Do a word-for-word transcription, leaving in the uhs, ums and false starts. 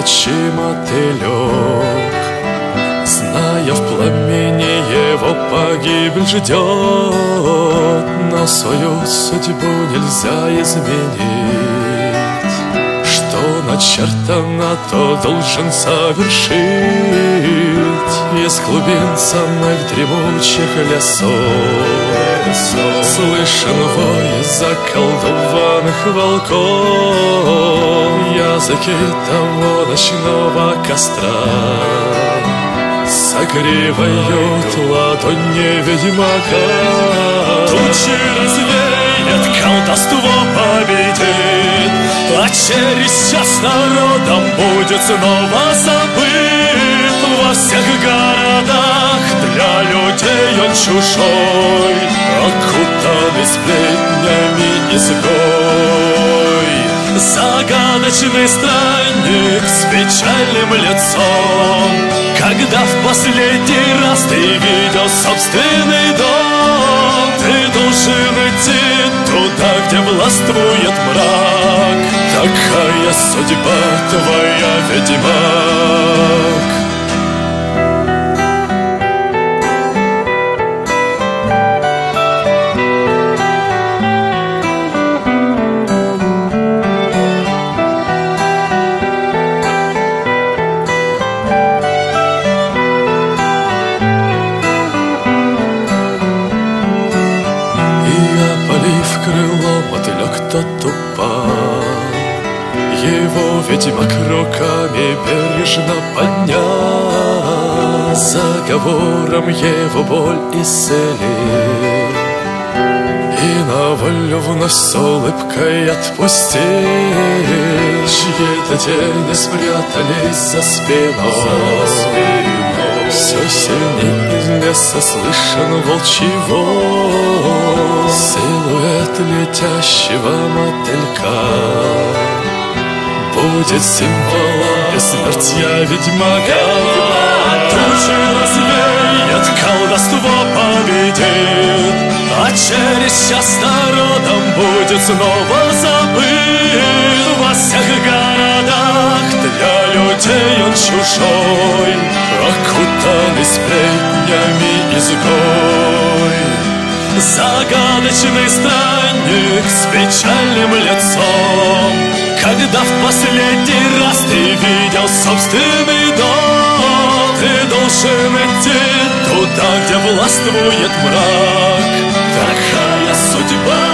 летучий мотылек, зная в пламени его погибель ждет, но свою судьбу нельзя изменить. Что начертано, то должен совершить. Из глубин самых дремучих лесов слышен вой заколдованных волков, языки того ночного костра согревают ладони ведьмака. Тучи развеет, колдовство победит, а через час народом будет снова забыт. Во всех городах для людей он чужой, окутанный сплетнями изгой. Загадочный странник с печальным лицом, когда в последний раз ты видел собственный дом, ты должен идти туда, где властвует мрак. Такая судьба твоя, ведьмак. Крыло мотылек тот упал, его ведьмак руками бережно поднял, заговором его боль исцелил и на волю вновь с улыбкой отпустил. Чьи-то тени спрятались за спиной, все сильнее из леса слышен волчий вой, силуэт летящего мотылька будет символом бессмертия ведьмака. Тучи развеет, колдовство победит, а через час народом будет снова забыт. Во всех городах для людей он чужой, окутанный сплетнями изгой. Загадочный странник с печальным лицом, когда в последний раз ты видел собственный дом, ты должен идти туда, где властвует мрак. Такая судьба